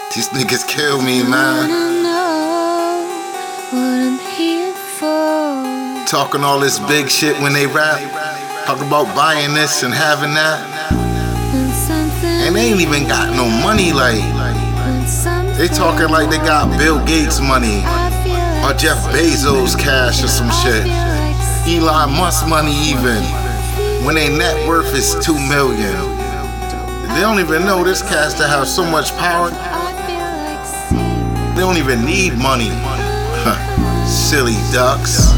These niggas kill me, man. Talking all this big shit when they rap. Talk about buying this and having that. And they ain't even got no money like. They talking like they got Bill Gates money. Or Jeff Bezos cash or some shit. Elon Musk money even. When their net worth is $2 million. They don't even know this cast to have so much power. They don't even need money. Silly ducks.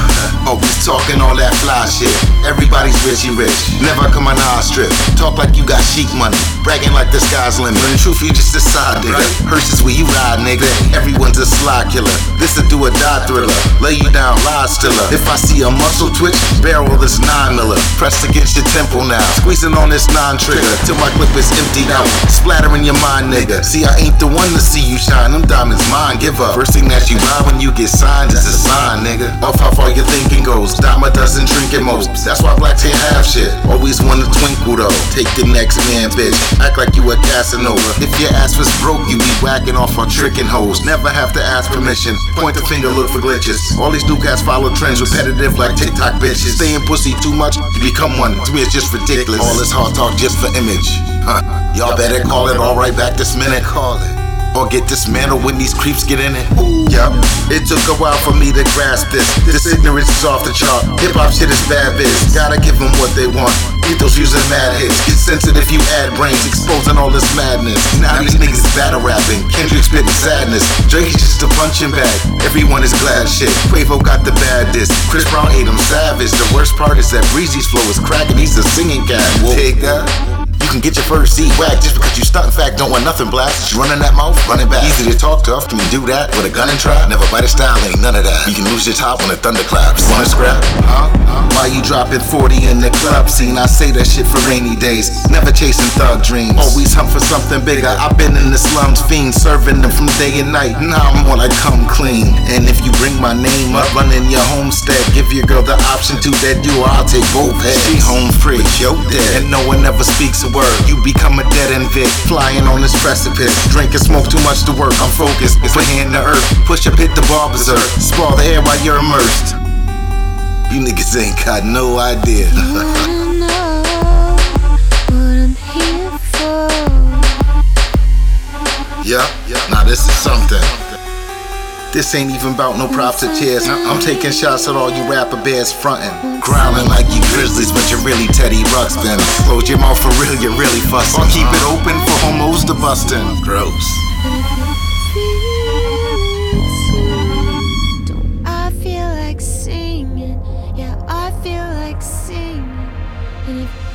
Always talking all that fly shit. Everybody's richy rich. Never come on our strip. Talk like you got chic money. Bragging like the sky's limit. When in truth you just a side nigga. Hearses where you ride, nigga. Everyone's a slide killer. This a do or die thriller. Lay you down, ride stiller. If I see a muscle twitch, barrel this 9mm. Pressed against your temple now. Squeezing on this 9 trigger till my clip is emptied out. Splattering your mind, nigga. See, I ain't the one to see you shine. Them diamonds mine. Give up. First thing that you buy when you get signed is a sign, nigga. Off how far your thinking goes. Dime a dozen drinking most. That's why blacks ain't have shit. Always wanna twinkle though. Take the next man, bitch. Act like you a Casanova. If your ass was broke, you be whacking off on tricking hoes. Never have to ask permission. Point the finger, look for glitches. All these new cats follow trends, repetitive like TikTok bitches. Staying pussy too much, you become one. To me, it's just ridiculous. All this hard talk just for image. Y'all better call it all right back this minute. Call it. Or get dismantled when these creeps get in it. Yup, it took a while for me to grasp this. This ignorance is off the chart. Hip-hop shit is bad biz. Gotta give them what they want. Ethos using mad hits. Get sensitive, you add brains. Exposing all this madness. Now these niggas battle rapping. Kendrick spitting sadness. Drake is just a punching bag. Everyone is glad shit. Quavo got the bad disc. Chris Brown ate him savage. The worst part is that Breezy's flow is cracking. He's a singing cat. Take that. You can get your first seat whacked just because you stunt. In fact, don't want nothing blast. You running that mouth, running back. Easy to talk tough. Can you do that with a gun and try? Never bite a style, ain't none of that. You can lose your top when the thunder claps. Wanna scrap? Why you dropping 40 in the club scene? I say that shit for rainy days. Never chasing thug dreams. Always hunt for something bigger. I've been in the slums, fiends serving them from day and night. Now I'm more like come clean. And if you bring my name up, running your homestead, give your girl the option to that you or I'll take both heads. She home free, yo dead, and no one ever speaks a word. You become a dead end Vic, flying on this precipice. Drink and smoke too much to work. I'm focused, put hand to earth. Push up, hit the bar berserk. Spoil the air while you're immersed. You niggas ain't got no idea. Yeah, now this is something. This ain't even about no props or cheers. I'm taking shots at all you rapper bears frontin'. Growling like you grizzlies, but you're really Teddy Ruxpin. Close your mouth for real, you're really fussin'. Or keep it open for homos to bustin'. Gross. I feel like singing. Yeah, I feel like singing. And if